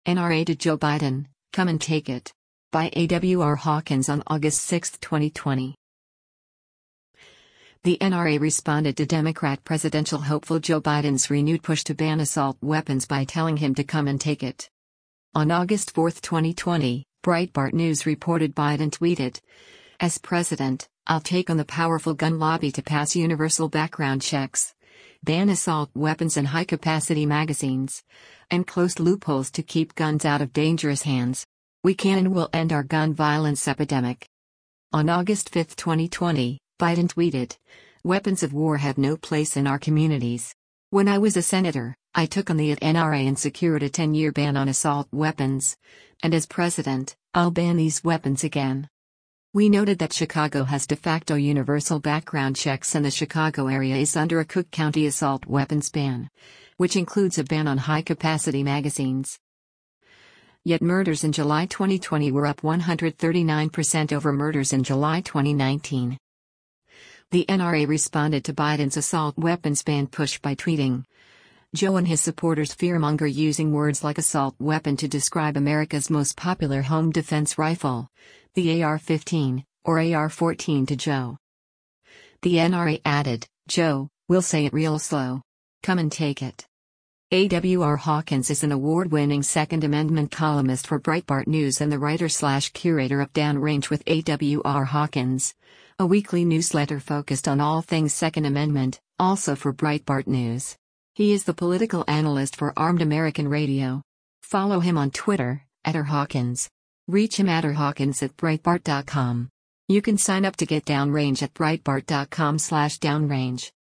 NRA to Joe Biden, come and take it. By A.W.R. Hawkins on August 6, 2020. The NRA responded to Democrat presidential hopeful Joe Biden's renewed push to ban assault weapons by telling him to come and take it. On August 4, 2020, Breitbart News reported Biden tweeted, "As president, I'll take on the powerful gun lobby to pass universal background checks, ban assault weapons and high-capacity magazines, and close loopholes to keep guns out of dangerous hands. We can and will end our gun violence epidemic." On August 5, 2020, Biden tweeted, "Weapons of war have no place in our communities. When I was a senator, I took on the NRA and secured a 10-year ban on assault weapons. And as president, I'll ban these weapons again." We noted that Chicago has de facto universal background checks and the Chicago area is under a Cook County assault weapons ban, which includes a ban on high-capacity magazines. Yet murders in July 2020 were up 139% over murders in July 2019. The NRA responded to Biden's assault weapons ban push by tweeting, "Joe and his supporters fearmonger using words like assault weapon to describe America's most popular home defense rifle, the AR-15, or AR-14 to Joe." The NRA added, "Joe, we'll say it real slow. Come and take it." A.W.R. Hawkins is an award-winning Second Amendment columnist for Breitbart News and the writer/curator of Downrange with A.W.R. Hawkins, a weekly newsletter focused on all things Second Amendment, also for Breitbart News. He is the political analyst for Armed American Radio. Follow him on Twitter, @rhawkins. Reach him at rhawkins@breitbart.com. You can sign up to get Downrange at breitbart.com/downrange.